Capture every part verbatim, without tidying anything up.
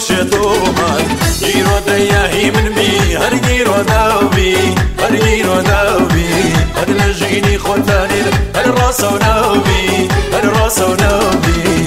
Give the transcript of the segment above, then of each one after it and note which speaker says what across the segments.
Speaker 1: شتومان گیرو دیاهی من بی هر گیرو داوی هر گیرو داوی هر لجینی خوتانی هر راسو ناوی هر راسو ناوی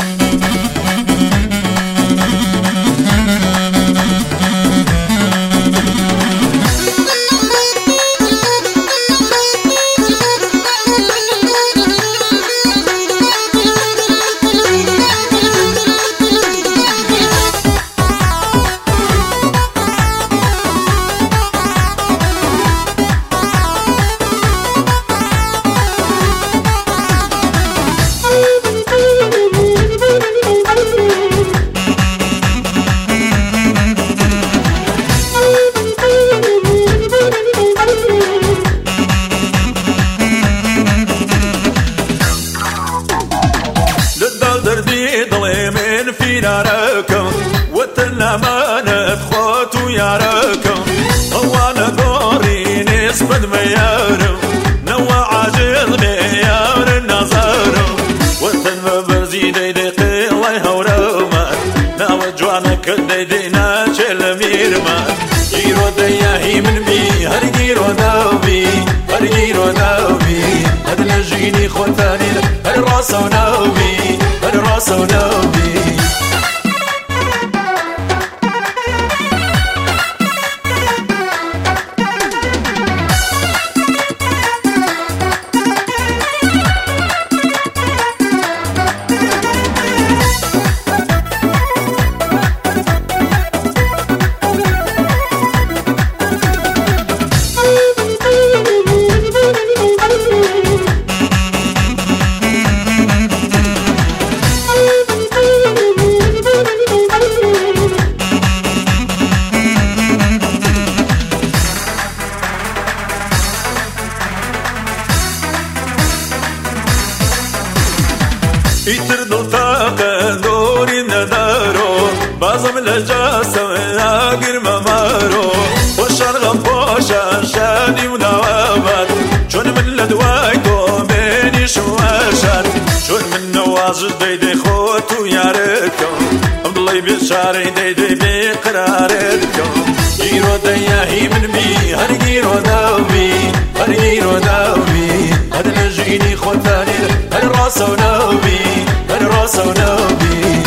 Speaker 1: فيناركم وتنامانت خوتو ياركم وانا دوري نسبة ميارم نوع عاجل ميار النظارم وتنما برزي دي دي قيلي هورما ناو جوانك دي دي ناجل ميرما جيرو دياهي من بي هر جيرو داوبي هر جيرو داوبي هر لجيني خوتاني هر راسو ناوبي هر راسو ناوبي يتردو طاقة دوري ندارو بازم لجاسم ياقر ممارو وشرغم بوشا شادي ونوابات شون من لدوايتو بيني شواشات شون من نواجد ديدي خوتو ياركم عبدالله بشاري ديدي بقراركم جيرو دياهي من بي هر جيرو داوبي هر جيرو داوبي هر لجيني خوتاني هر راسو ناوبي هر راسو ناوبي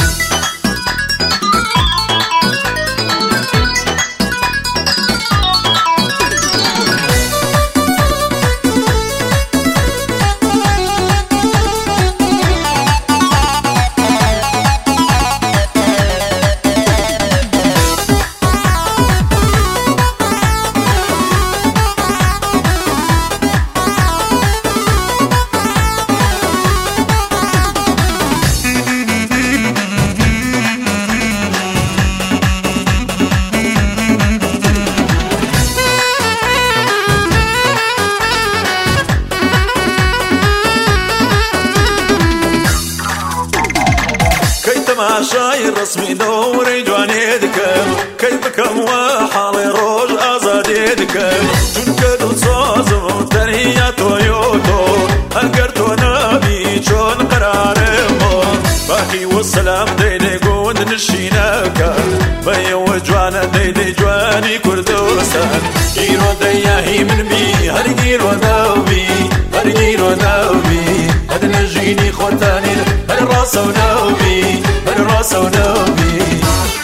Speaker 1: تماشاي رسمي دوري جواني دكم كيفكم وحالي روج ازادي دكم جون كدو صازم تنهي تويوتو اقرتو نبي جون قرارمو باقي والسلام ديدي قود نشيناكا بيو جوانا ديدي جواني كردوسان جيرو دياهي من بي هر جيرو داوبي هر جيرو داوبي هر نجيني خوتاني هر راسو ناوبي هر راسو ناوبي